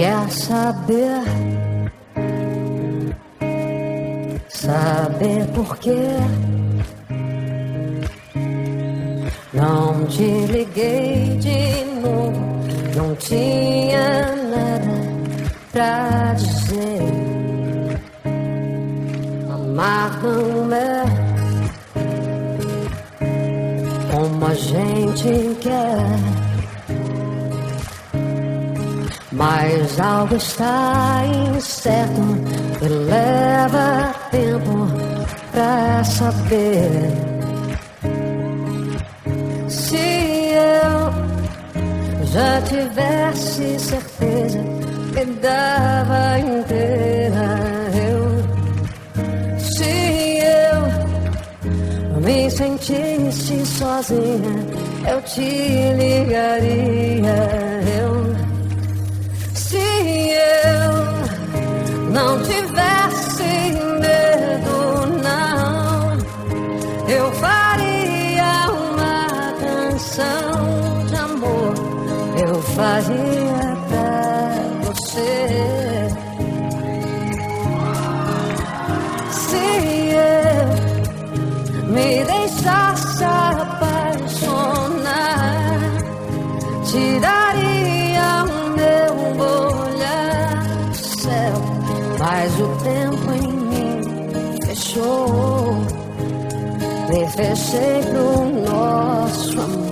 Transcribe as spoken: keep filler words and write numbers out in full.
Quer saber, saber por quê? Não te liguei de novo, não tinha nada pra dizer. Amar não é como a gente quer, mas algo está incerto e leva tempo pra saber. Se eu já tivesse certeza, me dava inteira. Eu, se eu me sentisse sozinha, eu te ligaria. Eu, se eu não tivesse medo, não, eu faria uma canção de amor. Eu faria pra você. Se eu me deixasse apaixonar, tiraria o meu olhar do céu, mas o tempo em mim fechou. Me fechei pro nosso amor.